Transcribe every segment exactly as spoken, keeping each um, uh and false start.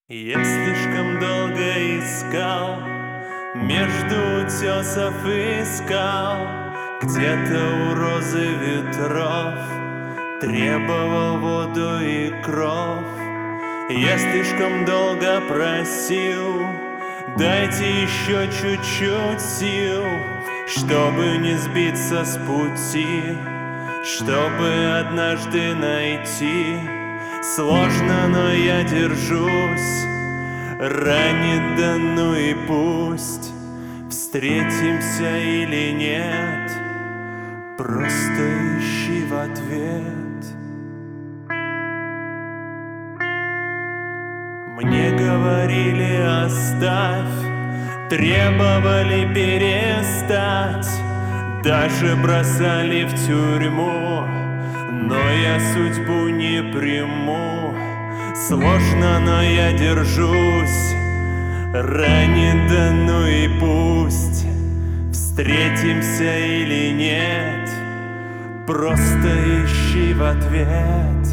Я слишком долго искал, между утесов искал, где-то у розы ветров, требовал воду и кровь. Я слишком долго просил, дайте еще чуть-чуть сил, чтобы не сбиться с пути, чтобы однажды найти. Сложно, но я держусь, ранит, да ну и пусть. Встретимся или нет, просто ищи в ответ. Мне говорили оставь, требовали перестать, даже бросали в тюрьму, но я судьбу не приму. Сложно, но я держусь, ранит, да ну и пусть. Встретимся или нет, просто ищи в ответ.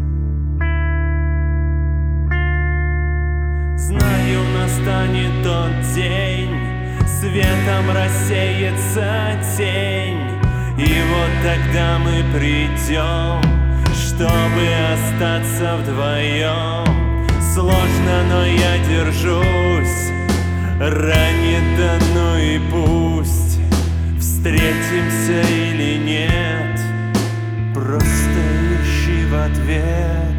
Знаю, настанет тот день, светом рассеется тень, и вот тогда мы придем, чтобы остаться вдвоем. Сложно, но я держусь, ранит, да ну и пусть. Встретимся или нет, просто ищи в ответ.